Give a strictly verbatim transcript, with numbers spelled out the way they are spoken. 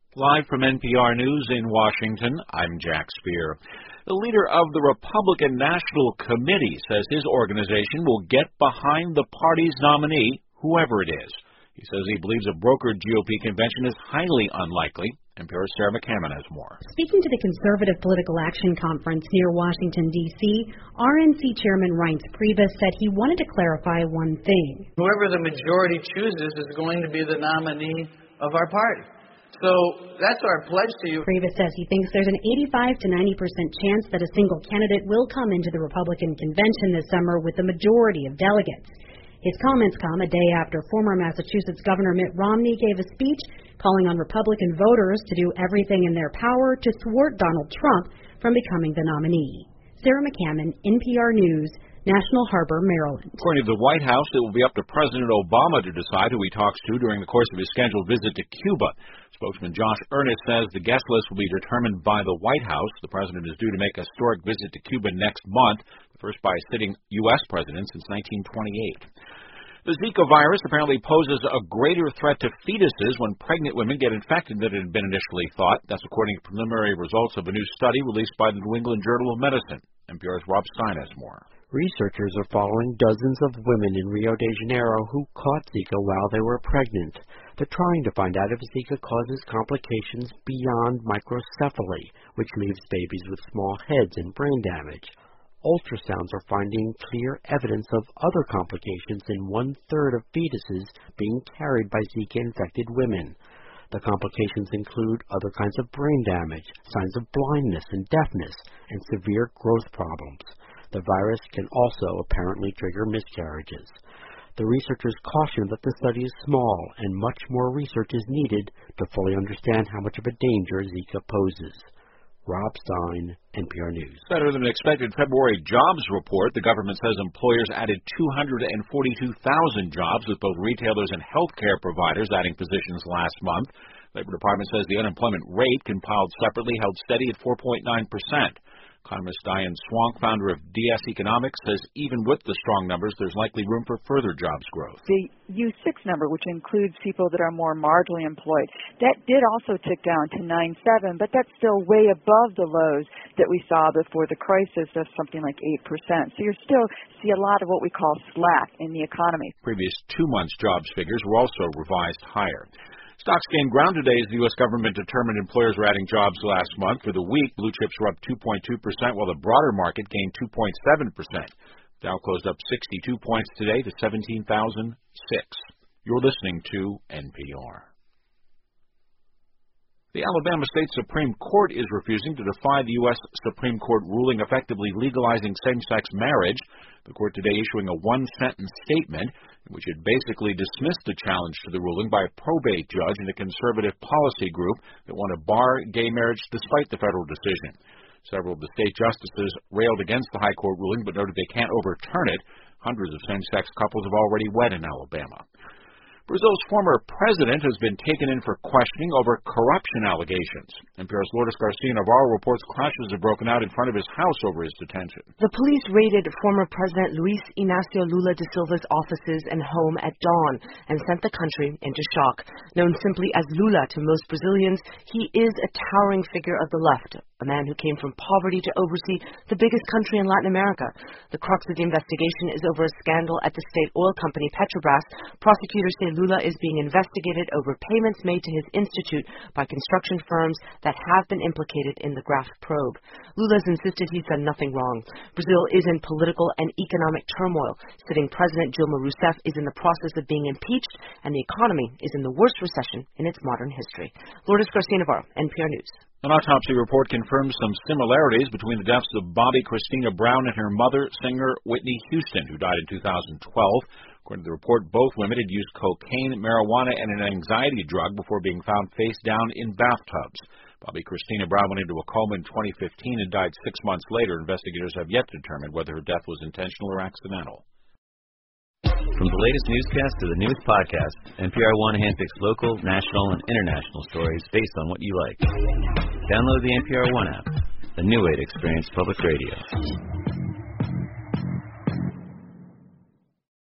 Live from N P R News in Washington, I'm Jack Speer. The leader of the Republican National Committee says his organization will get behind the party's nominee, whoever it is. He says he believes a brokered G O P convention is highly unlikely. N P R's Sarah McCammon has more. Speaking to the Conservative Political Action Conference near Washington, D C, R N C Chairman Reince Priebus said he wanted to clarify one thing. Whoever the majority chooses is going to be the nominee of our party. So that's our pledge to you. Priebus says he thinks there's an eighty-five to ninety percent chance that a single candidate will come into the Republican convention this summer with the majority of delegates. His comments come a day after former Massachusetts Governor Mitt Romney gave a speech calling on Republican voters to do everything in their power to thwart Donald Trump from becoming the nominee. Sarah McCammon, N P R News, National Harbor, Maryland. According to the White House, it will be up to President Obama to decide who he talks to during the course of his scheduled visit to Cuba. Spokesman Josh Earnest says the guest list will be determined by the White House. The president is due to make a historic visit to Cuba next month, the first by a sitting U S president since nineteen twenty-eight. The Zika virus apparently poses a greater threat to fetuses when pregnant women get infected than had been initially thought. That's according to preliminary results of a new study released by the New England Journal of Medicine. N P R's Rob Stein has more. Researchers are following dozens of women in Rio de Janeiro who caught Zika while they were pregnant. They're trying to find out if Zika causes complications beyond microcephaly, which leaves babies with small heads and brain damage. Ultrasounds are finding clear evidence of other complications in one-third of fetuses being carried by Zika-infected women. The complications include other kinds of brain damage, signs of blindness and deafness, and severe growth problems. The virus can also apparently trigger miscarriages. The researchers caution that the study is small and much more research is needed to fully understand how much of a danger Zika poses. Rob Stein, N P R News. Better than expected February jobs report. The government says employers added two hundred forty-two thousand jobs, with both retailers and healthcare providers adding positions last month. The Labor Department says the unemployment rate, compiled separately, held steady at four point nine percent. Economist Diane Swank, founder of D S Economics, says even with the strong numbers, there's likely room for further jobs growth. The U six number, which includes people that are more marginally employed, that did also tick down to nine point seven, but that's still way above the lows that we saw before the crisis of something like eight percent. So you still see a lot of what we call slack in the economy. Previous two months' jobs figures were also revised higher. Stocks gained ground today as the U S government determined employers were adding jobs last month. For the week, blue chips were up two point two percent, while the broader market gained two point seven percent. Dow closed up sixty-two points today to seventeen thousand six. You're listening to N P R. The Alabama State Supreme Court is refusing to defy the U S Supreme Court ruling effectively legalizing same-sex marriage. The court today issuing a one-sentence statement in which it basically dismissed the challenge to the ruling by a probate judge and a conservative policy group that want to bar gay marriage despite the federal decision. Several of the state justices railed against the high court ruling but noted they can't overturn it. Hundreds of same-sex couples have already wed in Alabama. Brazil's former president has been taken in for questioning over corruption allegations. N P R's Lourdes Garcia Navarro reports clashes have broken out in front of his house over his detention. The police raided former President Luiz Inácio Lula da Silva's offices and home at dawn and sent the country into shock. Known simply as Lula to most Brazilians, he is a towering figure of the left, a man who came from poverty to oversee the biggest country in Latin America. The crux of the investigation is over a scandal at the state oil company Petrobras. Prosecutors say Lula is being investigated over payments made to his institute by construction firms that have been implicated in the graft probe. Lula's insisted he's done nothing wrong. Brazil is in political and economic turmoil. Sitting President Dilma Rousseff is in the process of being impeached, and the economy is in the worst recession in its modern history. Lourdes Garcia Navarro, N P R News. An autopsy report confirms some similarities between the deaths of Bobbi Kristina Brown and her mother, singer Whitney Houston, who died in two thousand twelve. According to the report, both women had used cocaine, marijuana, and an anxiety drug before being found face down in bathtubs. Bobbi Kristina Brown went into a coma in twenty fifteen and died six months later. Investigators have yet to determine whether her death was intentional or accidental. From the latest newscast to the newest podcast, N P R One handpicks local, national, and international stories based on what you like. Download the N P R One app, a new way to experience public radio.